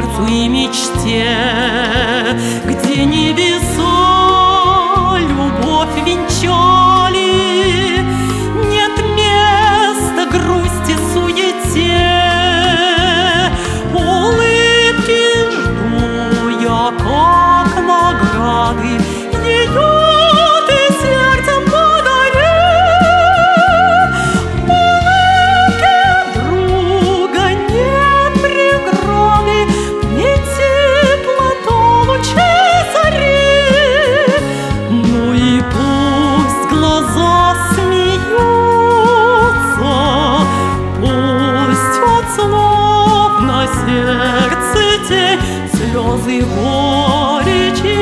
сердцу и мечте, где небеса любовь венчали, нет места грусти, суете. Улыбки жду я, как награды, ее ты сердцем подари. Улыбки друга нет преграды, не теплоту лучей зари. Ну и пусть глаза смеются, пусть от слов на сердце тень, слезы горечи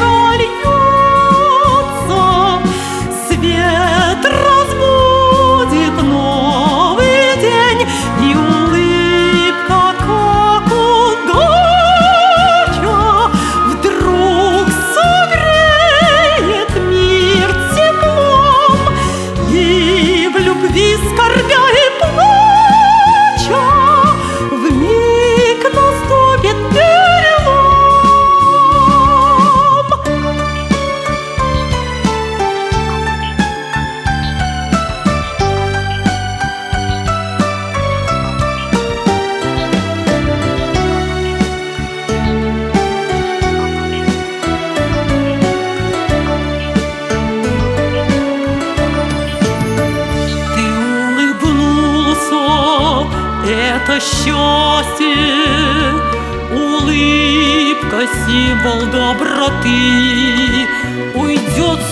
прольются. Свет разбудит новый день, и улыбка, как удача, вдруг согреет мир теплом, и в любви скорбя и плача вмиг наступит перелом. Ты улыбнулся, это счастье, улыбка — символ доброты. Уйдет